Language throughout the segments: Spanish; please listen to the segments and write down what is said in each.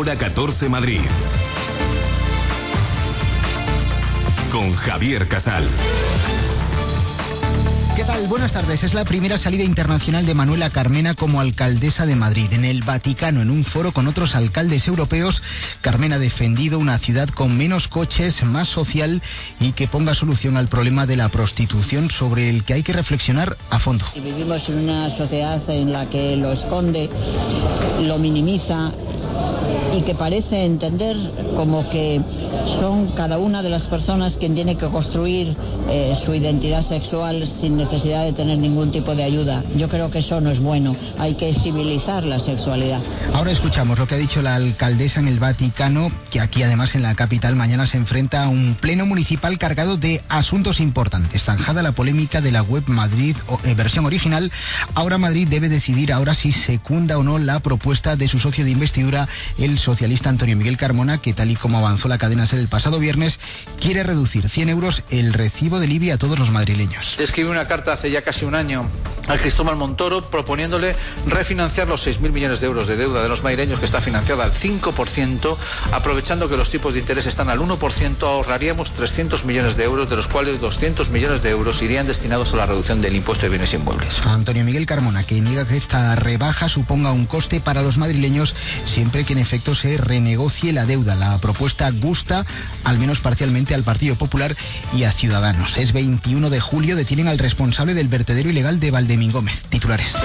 Hora 14 Madrid. Con Javier Casal. ¿Qué tal? Buenas tardes. Es la primera salida internacional de Manuela Carmena como alcaldesa de Madrid. En el Vaticano, en un foro con otros alcaldes europeos, Carmena ha defendido una ciudad con menos coches, más social y que ponga solución al problema de la prostitución, sobre el que hay que reflexionar a fondo. Y vivimos en una sociedad en la que lo esconde, lo minimiza y que parece entender como que son cada una de las personas quien tiene que construir su identidad sexual sin necesidad de tener ningún tipo de ayuda. Yo creo que eso no es bueno. Hay que civilizar la sexualidad. Ahora escuchamos lo que ha dicho la alcaldesa en el Vaticano, que aquí además en la capital mañana se enfrenta a un pleno municipal cargado de asuntos importantes. Zanjada la polémica de la web Madrid versión original, ahora Madrid debe decidir ahora si secunda o no la propuesta de su socio de investidura, el socialista Antonio Miguel Carmona, que tal y como avanzó la cadena SER el pasado viernes, quiere reducir 100 euros el recibo del IBI a todos los madrileños. Escribí una carta hace ya casi un año al Cristóbal Montoro proponiéndole refinanciar los 6.000 millones de euros de deuda de los madrileños, que está financiada al 5%, aprovechando que los tipos de interés están al 1%, ahorraríamos 300 millones de euros, de los cuales 200 millones de euros irían destinados a la reducción del impuesto de bienes inmuebles. Antonio Miguel Carmona, que niega que esta rebaja suponga un coste para los madrileños siempre que en efecto se renegocie la deuda. La propuesta gusta, al menos parcialmente, al Partido Popular y a Ciudadanos. Es 21 de julio, detienen al responsable del vertedero ilegal de Valdemingómez. Titulares.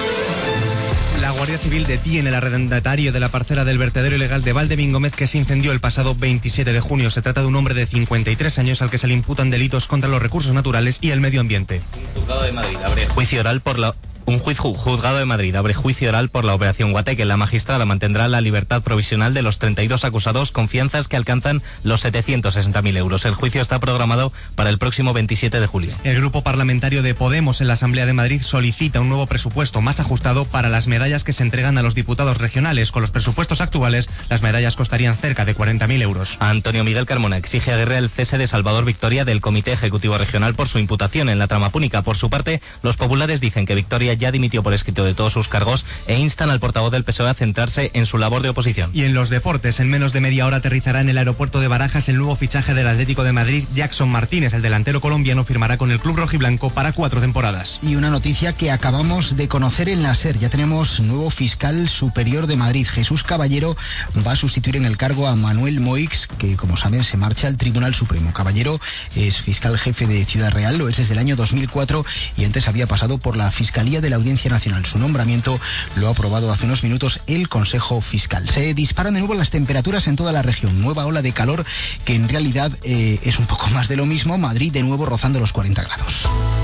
La Guardia Civil detiene al arrendatario de la parcela del vertedero ilegal de Valdemingómez, que se incendió el pasado 27 de junio. Se trata de un hombre de 53 años al que se le imputan delitos contra los recursos naturales y el medio ambiente. Juzgado de Madrid abre juicio oral por la... Juzgado de Madrid abre juicio oral por la operación Guateque. La magistrada mantendrá la libertad provisional de los 32 acusados con fianzas que alcanzan los 760.000 euros. El juicio está programado para el próximo 27 de julio. El grupo parlamentario de Podemos en la Asamblea de Madrid solicita un nuevo presupuesto más ajustado para las medallas que se entregan a los diputados regionales. Con los presupuestos actuales, las medallas costarían cerca de 40.000 euros. Antonio Miguel Carmona exige a Aguirre el cese de Salvador Victoria del Comité Ejecutivo Regional por su imputación en la trama púnica. Por su parte, los populares dicen que Victoria ya dimitió por escrito de todos sus cargos e instan al portavoz del PSOE a centrarse en su labor de oposición. Y en los deportes, en menos de media hora aterrizará en el aeropuerto de Barajas el nuevo fichaje del Atlético de Madrid, Jackson Martínez. El delantero colombiano firmará con el club rojiblanco para 4 temporadas. Y una noticia que acabamos de conocer en la SER. Ya tenemos nuevo fiscal superior de Madrid. Jesús Caballero va a sustituir en el cargo a Manuel Moix, que como saben se marcha al Tribunal Supremo. Caballero es fiscal jefe de Ciudad Real, lo es desde el año 2004 y antes había pasado por la Fiscalía de la Audiencia Nacional. Su nombramiento lo ha aprobado hace unos minutos el Consejo Fiscal. Se disparan de nuevo las temperaturas en toda la región. Nueva ola de calor que en realidad es un poco más de lo mismo. Madrid de nuevo rozando los 40 grados.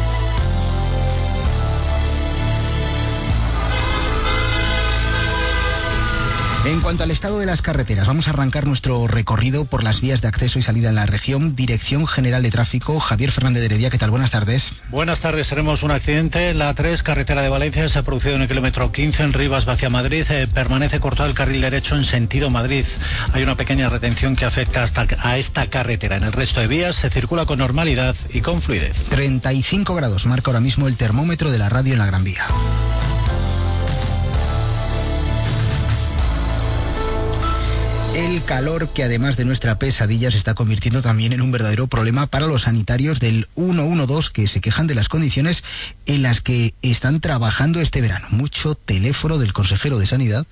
En cuanto al estado de las carreteras, vamos a arrancar nuestro recorrido por las vías de acceso y salida en la región. Dirección General de Tráfico, Javier Fernández de Heredia, ¿qué tal? Buenas tardes. Buenas tardes, tenemos un accidente. La 3, carretera de Valencia, se ha producido en el kilómetro 15 en Rivas hacia Madrid. Permanece cortado el carril derecho en sentido Madrid. Hay una pequeña retención que afecta hasta a esta carretera. En el resto de vías se circula con normalidad y con fluidez. 35 grados marca ahora mismo el termómetro de la radio en la Gran Vía. El calor, que además de nuestra pesadilla se está convirtiendo también en un verdadero problema para los sanitarios del 112, que se quejan de las condiciones en las que están trabajando este verano. Mucho teléfono del consejero de Sanidad.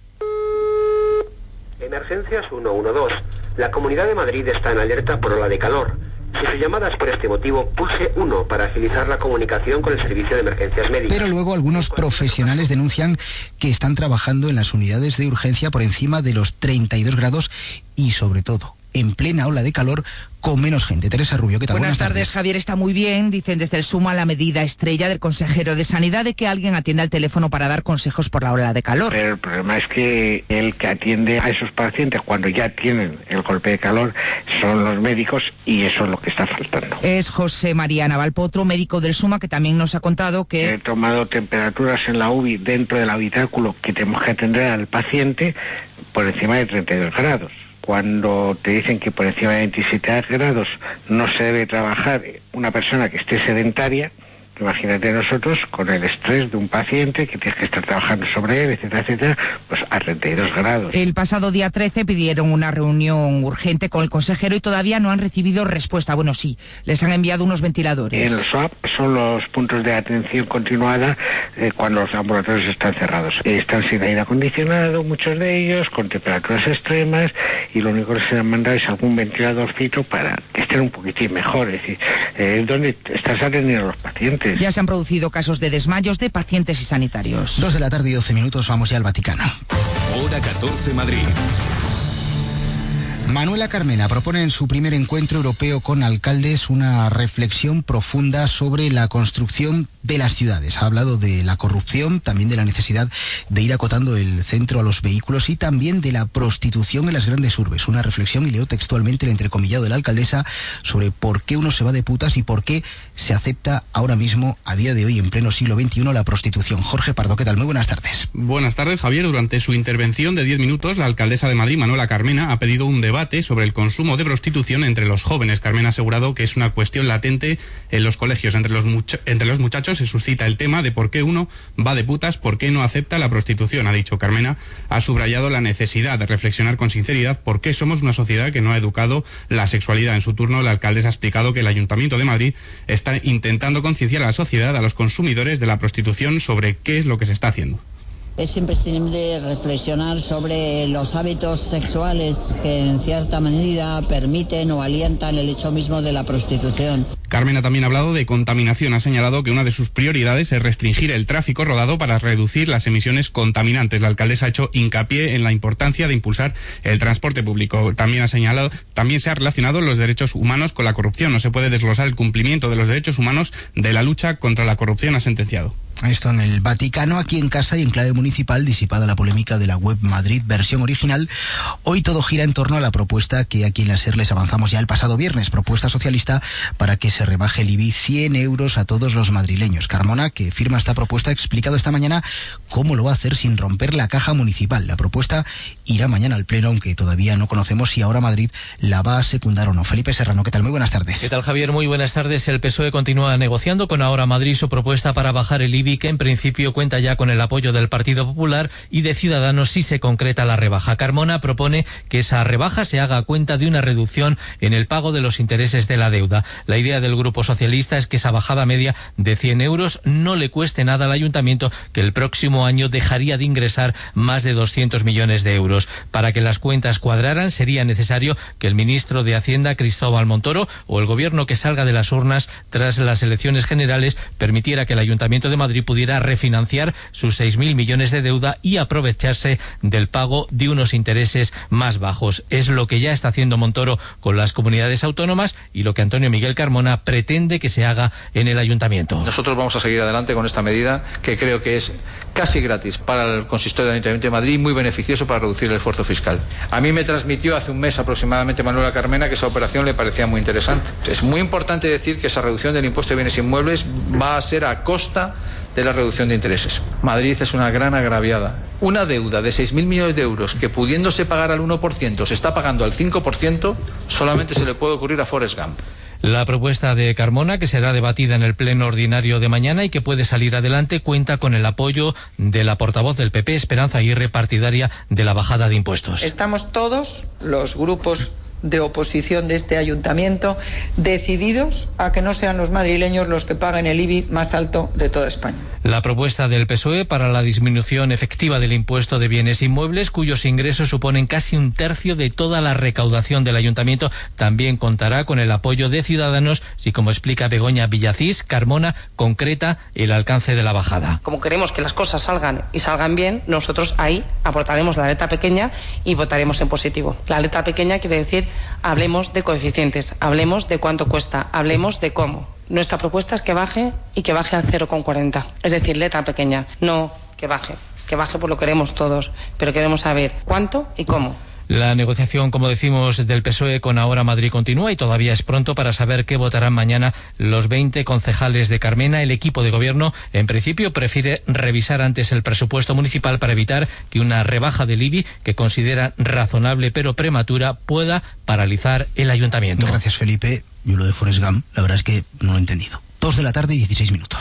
Emergencias 112. La Comunidad de Madrid está en alerta por ola de calor. Si su llamada es por este motivo, pulse 1 para agilizar la comunicación con el servicio de emergencias médicas. Pero luego algunos profesionales denuncian que están trabajando en las unidades de urgencia por encima de los 32 grados y sobre todo en plena ola de calor con menos gente. Teresa Rubio, ¿qué tal? Buenas tardes, Javier. Está muy bien, dicen desde el SUMA, la medida estrella del consejero de Sanidad de que alguien atienda el teléfono para dar consejos por la ola de calor. Pero el problema es que el que atiende a esos pacientes cuando ya tienen el golpe de calor son los médicos y eso es lo que está faltando. Es José María Navalpotro, médico del SUMA, que también nos ha contado que... He tomado temperaturas en la UBI dentro del habitáculo que tenemos que atender al paciente por encima de 32 grados. Cuando te dicen que por encima de 27 grados no se debe trabajar una persona que esté sedentaria, Imagínate nosotros con el estrés de un paciente que tienes que estar trabajando sobre él, etcétera, etcétera, pues a 32 grados. El pasado día 13 pidieron una reunión urgente con el consejero y todavía no han recibido respuesta. Bueno, sí, les han enviado unos ventiladores. En el SWAP son los puntos de atención continuada cuando los laboratorios están cerrados. Están sin aire acondicionado, muchos de ellos, con temperaturas extremas, y lo único que se les manda es algún ventiladorcito para que estén un poquitín mejor. Es decir, es donde están atendiendo los pacientes. Ya se han producido casos de desmayos de pacientes y sanitarios. 2 de la tarde y 12 minutos, vamos ya al Vaticano. Hora 14 Madrid. Manuela Carmena propone en su primer encuentro europeo con alcaldes una reflexión profunda sobre la construcción de las ciudades. Ha hablado de la corrupción, también de la necesidad de ir acotando el centro a los vehículos y también de la prostitución en las grandes urbes. Una reflexión, y leo textualmente el entrecomillado de la alcaldesa, sobre por qué uno se va de putas y por qué se acepta ahora mismo, a día de hoy, en pleno siglo XXI, la prostitución. Jorge Pardo, ¿qué tal? Muy buenas tardes. Buenas tardes, Javier. Durante su intervención de 10 minutos, la alcaldesa de Madrid, Manuela Carmena, ha pedido un debate sobre el consumo de prostitución entre los jóvenes. Carmena ha asegurado que es una cuestión latente en los colegios. Entre los muchachos se suscita el tema de por qué uno va de putas, por qué no acepta la prostitución. Ha dicho Carmena, ha subrayado la necesidad de reflexionar con sinceridad por qué somos una sociedad que no ha educado la sexualidad. En su turno, la alcaldesa ha explicado que el Ayuntamiento de Madrid está intentando concienciar a la sociedad, a los consumidores de la prostitución, sobre qué es lo que se está haciendo. Es imprescindible reflexionar sobre los hábitos sexuales que en cierta medida permiten o alientan el hecho mismo de la prostitución. Carmena también ha hablado de contaminación. Ha señalado que una de sus prioridades es restringir el tráfico rodado para reducir las emisiones contaminantes. La alcaldesa ha hecho hincapié en la importancia de impulsar el transporte público. También se ha relacionado los derechos humanos con la corrupción. No se puede desglosar el cumplimiento de los derechos humanos de la lucha contra la corrupción, ha sentenciado. Esto en el Vaticano. Aquí en casa y en clave municipal, disipada la polémica de la web Madrid versión original, hoy todo gira en torno a la propuesta que aquí en la SER les avanzamos ya el pasado viernes, propuesta socialista para que se rebaje el IBI 100 euros a todos los madrileños. Carmona, que firma esta propuesta, ha explicado esta mañana cómo lo va a hacer sin romper la caja municipal. La propuesta irá mañana al Pleno, aunque todavía no conocemos si ahora Madrid la va a secundar o no. Felipe Serrano, ¿qué tal? Muy buenas tardes. ¿Qué tal, Javier? Muy buenas tardes. El PSOE continúa negociando con Ahora Madrid su propuesta para bajar el IBI, que en principio cuenta ya con el apoyo del Partido Popular y de Ciudadanos si se concreta la rebaja. Carmona propone que esa rebaja se haga a cuenta de una reducción en el pago de los intereses de la deuda. La idea del Grupo Socialista es que esa bajada media de 100 euros no le cueste nada al Ayuntamiento, que el próximo año dejaría de ingresar más de 200 millones de euros. Para que las cuentas cuadraran, sería necesario que el ministro de Hacienda, Cristóbal Montoro, o el gobierno que salga de las urnas tras las elecciones generales permitiera que el Ayuntamiento de Madrid pudiera refinanciar sus 6.000 millones de deuda y aprovecharse del pago de unos intereses más bajos. Es lo que ya está haciendo Montoro con las comunidades autónomas y lo que Antonio Miguel Carmona pretende que se haga en el Ayuntamiento. Nosotros vamos a seguir adelante con esta medida, que creo que es casi gratis para el consistorio del Ayuntamiento de Madrid y muy beneficioso para reducir el esfuerzo fiscal. A mí me transmitió hace un mes aproximadamente Manuela Carmena que esa operación le parecía muy interesante. Es muy importante decir que esa reducción del impuesto de bienes inmuebles va a ser a costa de la reducción de intereses. Madrid es una gran agraviada. Una deuda de 6.000 millones de euros que, pudiéndose pagar al 1%, se está pagando al 5%, solamente se le puede ocurrir a Forrest Gump. La propuesta de Carmona, que será debatida en el pleno ordinario de mañana y que puede salir adelante, cuenta con el apoyo de la portavoz del PP, Esperanza Aguirre, partidaria de la bajada de impuestos. Estamos todos, los grupos de oposición de este ayuntamiento, decididos a que no sean los madrileños los que paguen el IBI más alto de toda España. La propuesta del PSOE para la disminución efectiva del impuesto de bienes inmuebles, cuyos ingresos suponen casi un tercio de toda la recaudación del ayuntamiento, también contará con el apoyo de Ciudadanos, si, como explica Begoña Villacís, Carmona concreta el alcance de la bajada. Como queremos que las cosas salgan y salgan bien, nosotros ahí aportaremos la letra pequeña y votaremos en positivo. La letra pequeña quiere decir hablemos de coeficientes, hablemos de cuánto cuesta, hablemos de cómo. Nuestra propuesta es que baje y que baje al 0,40. Es decir, letra pequeña, no que baje. Que baje pues lo queremos todos, pero queremos saber cuánto y cómo. La negociación, como decimos, del PSOE con Ahora Madrid continúa y todavía es pronto para saber qué votarán mañana los 20 concejales de Carmena. El equipo de gobierno, en principio, prefiere revisar antes el presupuesto municipal para evitar que una rebaja del IBI, que considera razonable pero prematura, pueda paralizar el ayuntamiento. Gracias, Felipe. Yo lo de Forrest Gump, la verdad es que no lo he entendido. 2:16 p.m.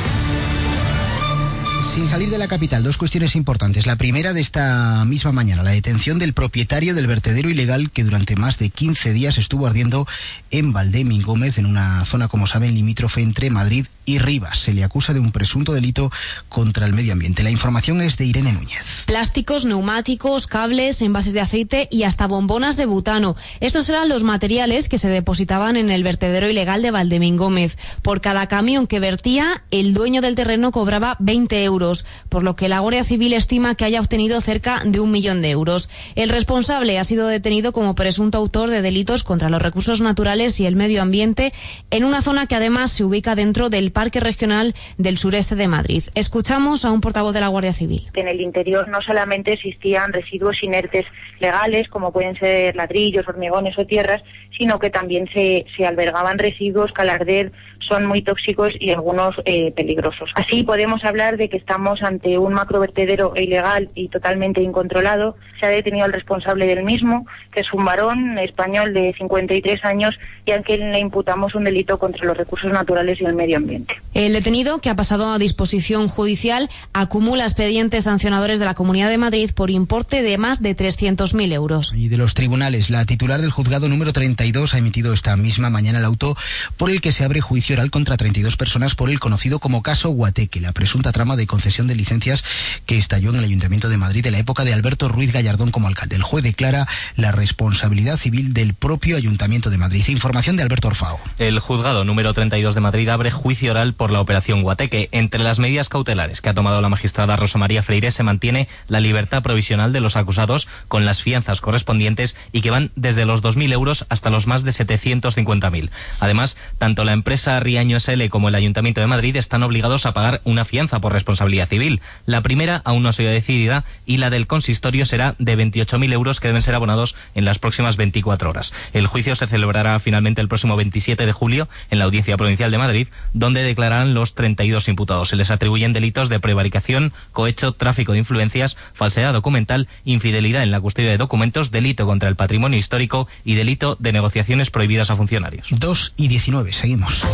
Sin salir de la capital, dos cuestiones importantes. La primera de esta misma mañana, la detención del propietario del vertedero ilegal que durante más de 15 días estuvo ardiendo en Valdemingómez, en una zona, como saben, limítrofe entre Madrid y Rivas. Se le acusa de un presunto delito contra el medio ambiente. La información es de Irene Núñez. Plásticos, neumáticos, cables, envases de aceite y hasta bombonas de butano. Estos eran los materiales que se depositaban en el vertedero ilegal de Valdemingómez. Por cada camión que vertía, el dueño del terreno cobraba 20 euros, por lo que la Guardia Civil estima que haya obtenido cerca de 1 millón de euros. El responsable ha sido detenido como presunto autor de delitos contra los recursos naturales y el medio ambiente en una zona que además se ubica dentro del Parque Regional del Sureste de Madrid. Escuchamos a un portavoz de la Guardia Civil. En el interior no solamente existían residuos inertes legales, como pueden ser ladrillos, hormigones o tierras, sino que también se albergaban residuos que al arder son muy tóxicos y algunos peligrosos. Así podemos hablar de que estamos ante un macrovertedero ilegal y totalmente incontrolado. Se ha detenido al responsable del mismo, que es un varón español de 53 años y a quien le imputamos un delito contra los recursos naturales y el medio ambiente. El detenido, que ha pasado a disposición judicial, acumula expedientes sancionadores de la Comunidad de Madrid por importe de más de 300.000 euros. Y de los tribunales, la titular del juzgado número 32 ha emitido esta misma mañana el auto por el que se abre juicio oral contra 32 personas por el conocido como caso Guateque, la presunta trama de concesión de licencias que estalló en el Ayuntamiento de Madrid en la época de Alberto Ruiz Gallardón como alcalde. El juez declara la responsabilidad civil del propio Ayuntamiento de Madrid. Información de Alberto Orfao. El juzgado número 32 de Madrid abre juicio oral por la operación Guateque. Entre las medidas cautelares que ha tomado la magistrada Rosa María Freire se mantiene la libertad provisional de los acusados con las fianzas correspondientes y que van desde los 2.000 euros hasta los más de 750.000. Además, tanto la empresa Riaño SL como el Ayuntamiento de Madrid están obligados a pagar una fianza por responsabilidad civil. La primera aún no ha sido decidida y la del consistorio será de 28.000 euros que deben ser abonados en las próximas 24 horas. El juicio se celebrará finalmente el próximo 27 de julio en la Audiencia Provincial de Madrid, donde declararán los 32 imputados. Se les atribuyen delitos de prevaricación, cohecho, tráfico de influencias, falsedad documental, infidelidad en la custodia de documentos, delito contra el patrimonio histórico y delito de negociaciones prohibidas a funcionarios. 2:19, seguimos.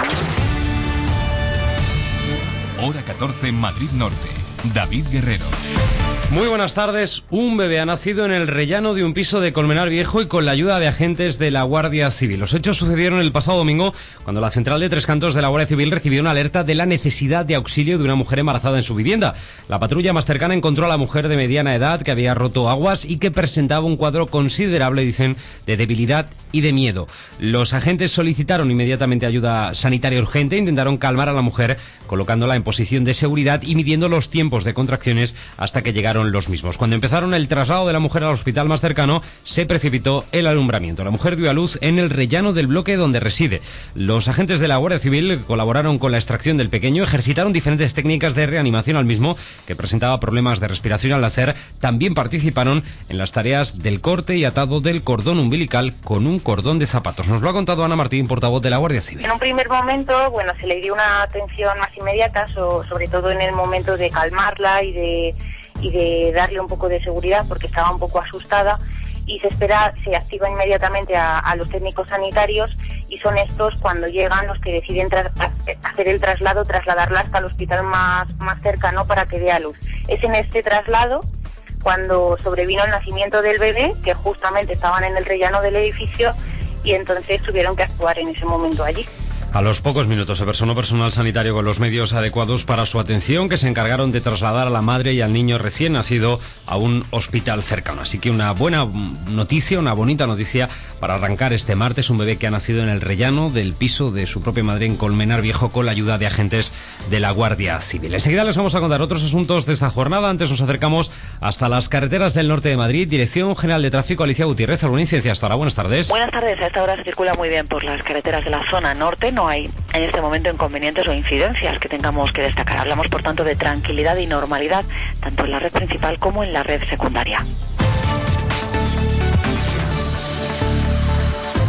Hora 14, Madrid Norte. David Guerrero. Muy buenas tardes. Un bebé ha nacido en el rellano de un piso de Colmenar Viejo y con la ayuda de agentes de la Guardia Civil. Los hechos sucedieron el pasado domingo cuando la central de Tres Cantos de la Guardia Civil recibió una alerta de la necesidad de auxilio de una mujer embarazada en su vivienda. La patrulla más cercana encontró a la mujer de mediana edad que había roto aguas y que presentaba un cuadro considerable, dicen, de debilidad y de miedo. Los agentes solicitaron inmediatamente ayuda sanitaria urgente e intentaron calmar a la mujer colocándola en posición de seguridad y midiendo los tiempos de contracciones hasta que llegaron los mismos. Cuando empezaron el traslado de la mujer al hospital más cercano, se precipitó el alumbramiento. La mujer dio a luz en el rellano del bloque donde reside. Los agentes de la Guardia Civil colaboraron con la extracción del pequeño, ejercitaron diferentes técnicas de reanimación al mismo, que presentaba problemas de respiración al nacer. También participaron en las tareas del corte y atado del cordón umbilical con un cordón de zapatos. Nos lo ha contado Ana Martín, portavoz de la Guardia Civil. En un primer momento, se le dio una atención más inmediata, sobre todo en el momento de calmarla y de darle un poco de seguridad porque estaba un poco asustada, y se activa inmediatamente a los técnicos sanitarios, y son estos cuando llegan los que deciden hacer el traslado, trasladarla hasta el hospital más cercano para que dé a luz. Es en este traslado cuando sobrevino el nacimiento del bebé, que justamente estaban en el rellano del edificio, y entonces tuvieron que actuar en ese momento allí. A los pocos minutos se personó personal sanitario con los medios adecuados para su atención, que se encargaron de trasladar a la madre y al niño recién nacido a un hospital cercano. Así que una buena noticia, una bonita noticia para arrancar este martes, un bebé que ha nacido en el rellano del piso de su propia madre en Colmenar Viejo con la ayuda de agentes de la Guardia Civil. Enseguida les vamos a contar otros asuntos de esta jornada. Antes nos acercamos hasta las carreteras del norte de Madrid. Dirección General de Tráfico, Alicia Gutiérrez. ¿Alguna incidencia hasta ahora? Buenas tardes. Buenas tardes. A esta hora se circula muy bien por las carreteras de la zona norte. No hay en este momento inconvenientes o incidencias que tengamos que destacar. Hablamos, por tanto, de tranquilidad y normalidad, tanto en la red principal como en la red secundaria.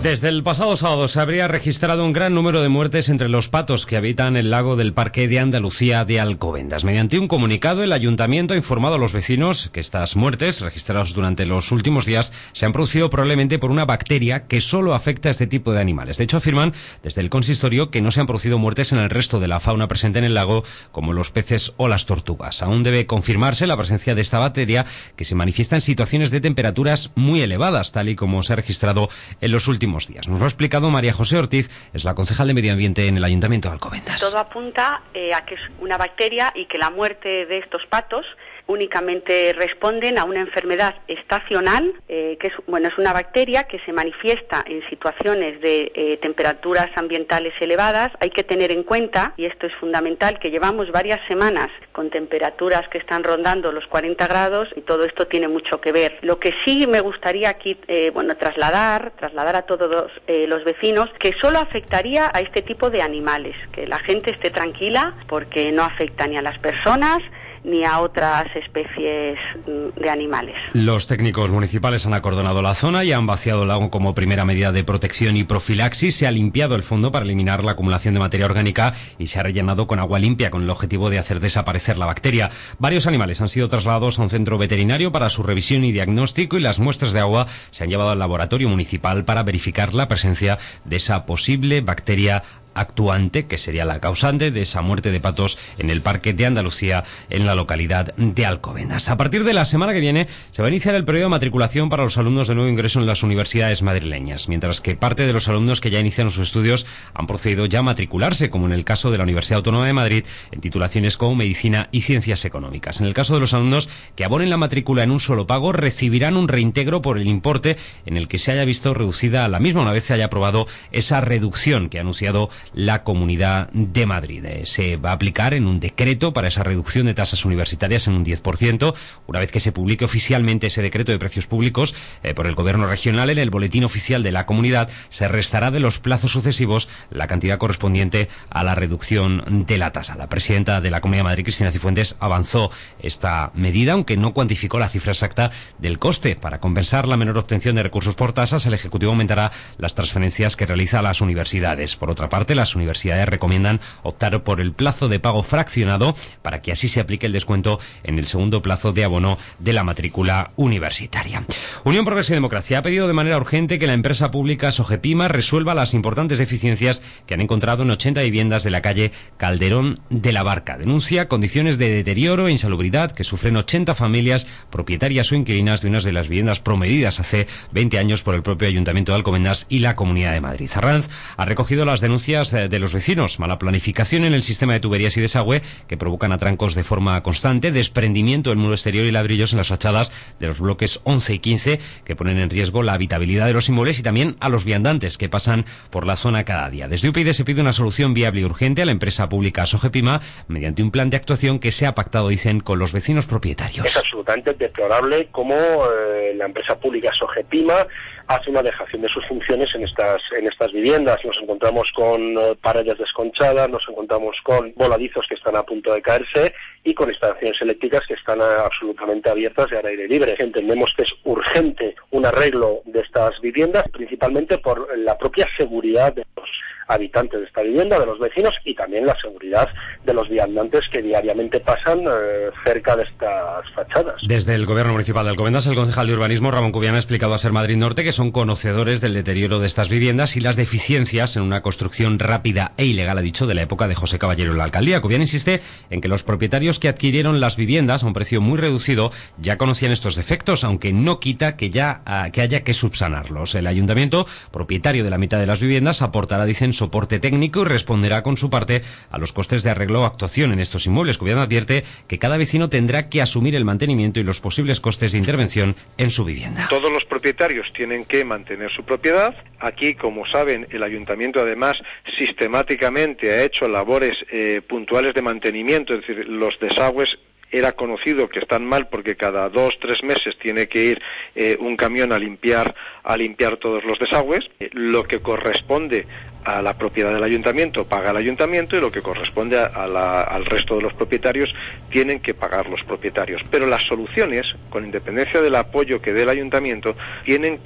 Desde el pasado sábado se habría registrado un gran número de muertes entre los patos que habitan el lago del Parque de Andalucía de Alcobendas. Mediante un comunicado, el ayuntamiento ha informado a los vecinos que estas muertes, registradas durante los últimos días, se han producido probablemente por una bacteria que solo afecta a este tipo de animales. De hecho, afirman desde el consistorio que no se han producido muertes en el resto de la fauna presente en el lago, como los peces o las tortugas. Aún debe confirmarse la presencia de esta bacteria, que se manifiesta en situaciones de temperaturas muy elevadas, tal y como se ha registrado en los últimos días. Nos lo ha explicado María José Ortiz, es la concejal de Medio Ambiente en el Ayuntamiento de Alcobendas. Todo apunta a que es una bacteria y que la muerte de estos patos únicamente responden a una enfermedad estacional, que es una bacteria que se manifiesta en situaciones de temperaturas ambientales elevadas. Hay que tener en cuenta, y esto es fundamental, que llevamos varias semanas con temperaturas que están rondando los 40 grados y todo esto tiene mucho que ver. Lo que sí me gustaría aquí trasladar a todos los vecinos, que solo afectaría a este tipo de animales, que la gente esté tranquila porque no afecta ni a las personas ni a otras especies de animales. Los técnicos municipales han acordonado la zona y han vaciado el lago como primera medida de protección y profilaxis. Se ha limpiado el fondo para eliminar la acumulación de materia orgánica y se ha rellenado con agua limpia con el objetivo de hacer desaparecer la bacteria. Varios animales han sido trasladados a un centro veterinario para su revisión y diagnóstico, y las muestras de agua se han llevado al laboratorio municipal para verificar la presencia de esa posible bacteria actuante, que sería la causante de esa muerte de patos en el Parque de Andalucía, en la localidad de Alcobendas. A partir de la semana que viene se va a iniciar el periodo de matriculación para los alumnos de nuevo ingreso en las universidades madrileñas, mientras que parte de los alumnos que ya iniciaron sus estudios han procedido ya a matricularse, como en el caso de la Universidad Autónoma de Madrid, en titulaciones como Medicina y Ciencias Económicas. En el caso de los alumnos que abonen la matrícula en un solo pago, recibirán un reintegro por el importe en el que se haya visto reducida la misma una vez se haya aprobado esa reducción que ha anunciado la Comunidad de Madrid. Se va a aplicar en un decreto para esa reducción de tasas universitarias en un 10%, una vez que se publique oficialmente ese decreto de precios públicos por el Gobierno regional en el boletín oficial de la comunidad. Se restará de los plazos sucesivos la cantidad correspondiente a la reducción de la tasa. La presidenta de la Comunidad de Madrid, Cristina Cifuentes, avanzó esta medida, aunque no cuantificó la cifra exacta del coste. Para compensar la menor obtención de recursos por tasas, el Ejecutivo aumentará las transferencias que realiza a las universidades. Por otra parte, las universidades recomiendan optar por el plazo de pago fraccionado para que así se aplique el descuento en el segundo plazo de abono de la matrícula universitaria. Unión Progreso y Democracia ha pedido de manera urgente que la empresa pública Sogepima resuelva las importantes deficiencias que han encontrado en 80 viviendas de la calle Calderón de la Barca. Denuncia condiciones de deterioro e insalubridad que sufren 80 familias propietarias o inquilinas de unas de las viviendas promovidas hace 20 años por el propio Ayuntamiento de Alcobendas y la Comunidad de Madrid. Arranz ha recogido las denuncias de los vecinos: mala planificación en el sistema de tuberías y desagüe que provocan atrancos de forma constante, desprendimiento del muro exterior y ladrillos en las fachadas de los bloques 11 y 15 que ponen en riesgo la habitabilidad de los inmuebles, y también a los viandantes que pasan por la zona cada día. Desde UPyD se pide una solución viable y urgente a la empresa pública Sogepima mediante un plan de actuación que sea pactado, dicen, con los vecinos propietarios. Es absolutamente deplorable cómo la empresa pública Sogepima hace una dejación de sus funciones en estas viviendas. Nos encontramos con paredes desconchadas, nos encontramos con voladizos que están a punto de caerse y con instalaciones eléctricas que están absolutamente abiertas y al aire libre. Entendemos que es urgente un arreglo de estas viviendas, principalmente por la propia seguridad de los habitantes de esta vivienda, de los vecinos, y también la seguridad de los viandantes que diariamente pasan cerca de estas fachadas. Desde el Gobierno Municipal de Alcobendas, el concejal de Urbanismo, Ramón Cubiana, ha explicado a Ser Madrid Norte que son conocedores del deterioro de estas viviendas y las deficiencias en una construcción rápida e ilegal, ha dicho, de la época de José Caballero en la alcaldía. Cubiana insiste en que los propietarios que adquirieron las viviendas a un precio muy reducido ya conocían estos defectos, aunque no quita que haya que subsanarlos. El ayuntamiento, propietario de la mitad de las viviendas, aportará, dicen, soporte técnico y responderá con su parte a los costes de arreglo o actuación en estos inmuebles. Cubiana advierte que cada vecino tendrá que asumir el mantenimiento y los posibles costes de intervención en su vivienda. Todos los propietarios tienen que mantener su propiedad. Aquí, como saben, el ayuntamiento además sistemáticamente ha hecho labores puntuales de mantenimiento, es decir, los desagües era conocido que están mal porque cada 2-3 meses tiene que ir un camión a limpiar todos los desagües. Lo que corresponde a la propiedad del ayuntamiento paga el ayuntamiento, y lo que corresponde al resto de los propietarios tienen que pagar los propietarios. Pero las soluciones, con independencia del apoyo que dé el ayuntamiento, tienen que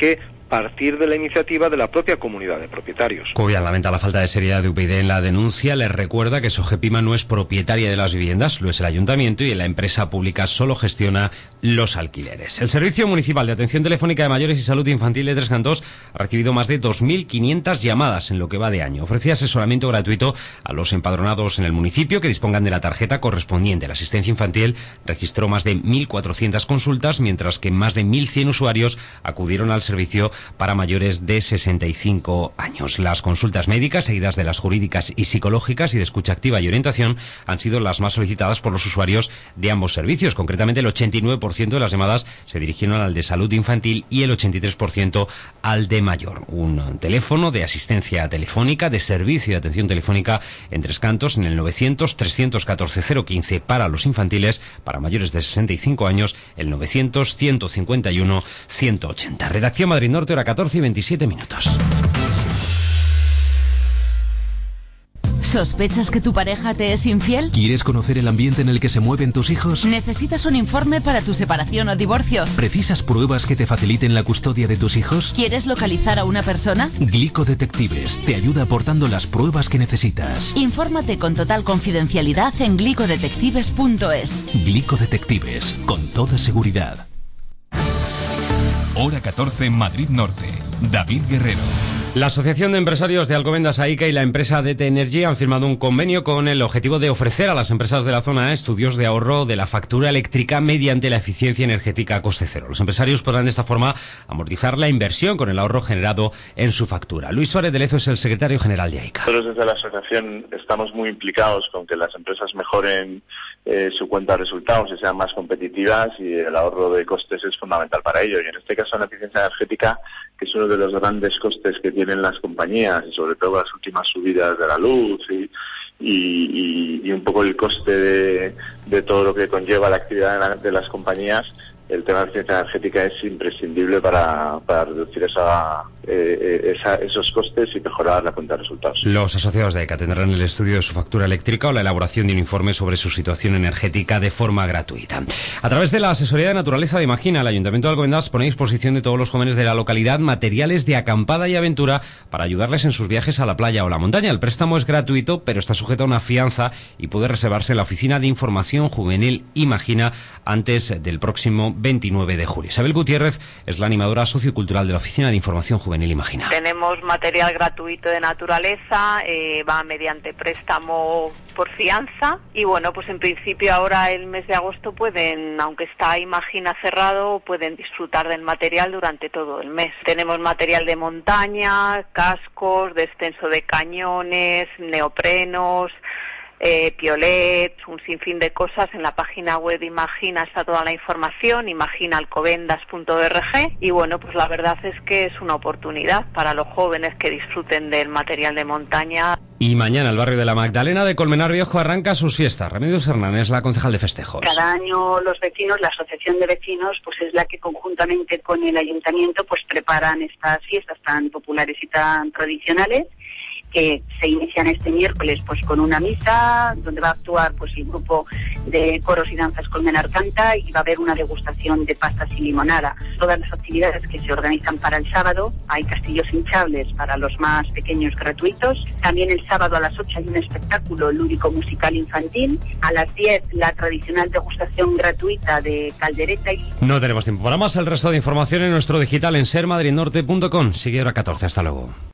partir de la iniciativa de la propia comunidad de propietarios. Cubian lamenta la falta de seriedad de UPyD en la denuncia. Les recuerda que Sogepima no es propietaria de las viviendas, lo es el ayuntamiento, y la empresa pública solo gestiona los alquileres. El Servicio Municipal de Atención Telefónica de Mayores y Salud Infantil de Tres Cantos ha recibido más de 2.500 llamadas en lo que va de año. Ofrece asesoramiento gratuito a los empadronados en el municipio que dispongan de la tarjeta correspondiente. La asistencia infantil registró más de 1.400 consultas, mientras que más de 1.100 usuarios acudieron al servicio para mayores de 65 años. Las consultas médicas, seguidas de las jurídicas y psicológicas y de escucha activa y orientación, han sido las más solicitadas por los usuarios de ambos servicios. Concretamente, el 89% de las llamadas se dirigieron al de salud infantil y el 83% al de mayor. Un teléfono de asistencia telefónica, de servicio de atención telefónica en Tres Cantos, en el 900-314-015 para los infantiles, para mayores de 65 años, el 900-151-180. Redacción Madrid Norte, hora 14 y 27 minutos. ¿Sospechas que tu pareja te es infiel? ¿Quieres conocer el ambiente en el que se mueven tus hijos? ¿Necesitas un informe para tu separación o divorcio? ¿Precisas pruebas que te faciliten la custodia de tus hijos? ¿Quieres localizar a una persona? Glicodetectives te ayuda aportando las pruebas que necesitas. Infórmate con total confidencialidad en glicodetectives.es. Glicodetectives, con toda seguridad. Hora 14 en Madrid Norte. David Guerrero. La Asociación de Empresarios de Alcobendas AICA y la empresa DT Energy han firmado un convenio con el objetivo de ofrecer a las empresas de la zona estudios de ahorro de la factura eléctrica mediante la eficiencia energética a coste cero. Los empresarios podrán de esta forma amortizar la inversión con el ahorro generado en su factura. Luis Suárez de Lezo es el secretario general de AICA. Nosotros desde la asociación estamos muy implicados con que las empresas mejoren su cuenta de resultados y sean más competitivas, y el ahorro de costes es fundamental para ello. Y en este caso la eficiencia energética, que es uno de los grandes costes que tienen las compañías, y sobre todo las últimas subidas de la luz y un poco el coste de todo lo que conlleva la actividad de las compañías, el tema de eficiencia energética es imprescindible para reducir esos costes y mejorar la cuenta de resultados. Los asociados de AICA tendrán el estudio de su factura eléctrica o la elaboración de un informe sobre su situación energética de forma gratuita. A través de la Asesoría de Naturaleza de Imagina, el Ayuntamiento de Alcobendas pone a disposición de todos los jóvenes de la localidad materiales de acampada y aventura para ayudarles en sus viajes a la playa o la montaña. El préstamo es gratuito, pero está sujeto a una fianza y puede reservarse en la Oficina de Información Juvenil Imagina antes del próximo 29 de julio. Isabel Gutiérrez es la animadora sociocultural de la Oficina de Información Juvenil Imagina. Tenemos material gratuito de naturaleza, va mediante préstamo por fianza, y bueno, pues en principio ahora el mes de agosto pueden, aunque está Imagina cerrado, pueden disfrutar del material durante todo el mes. Tenemos material de montaña, cascos, descenso de cañones, neoprenos, piolet, un sinfín de cosas. En la página web de Imagina está toda la información, imaginaalcobendas.org, y bueno, pues la verdad es que es una oportunidad para los jóvenes que disfruten del material de montaña. Y mañana el barrio de la Magdalena de Colmenar Viejo arranca sus fiestas. Remedios Hernández, la concejal de festejos. Cada año los vecinos, la asociación de vecinos, pues es la que conjuntamente con el ayuntamiento pues preparan estas fiestas tan populares y tan tradicionales, que se inician este miércoles pues con una misa donde va a actuar pues el grupo de coros y danzas Colmenar Canta, y va a haber una degustación de pastas y limonada. Todas las actividades que se organizan para el sábado, hay castillos hinchables para los más pequeños gratuitos. También el sábado a las 8 hay un espectáculo lúdico musical infantil. A las 10 la tradicional degustación gratuita de caldereta. No tenemos tiempo para más. El resto de información en nuestro digital en sermadridnorte.com. Sigue hora 14. Hasta luego.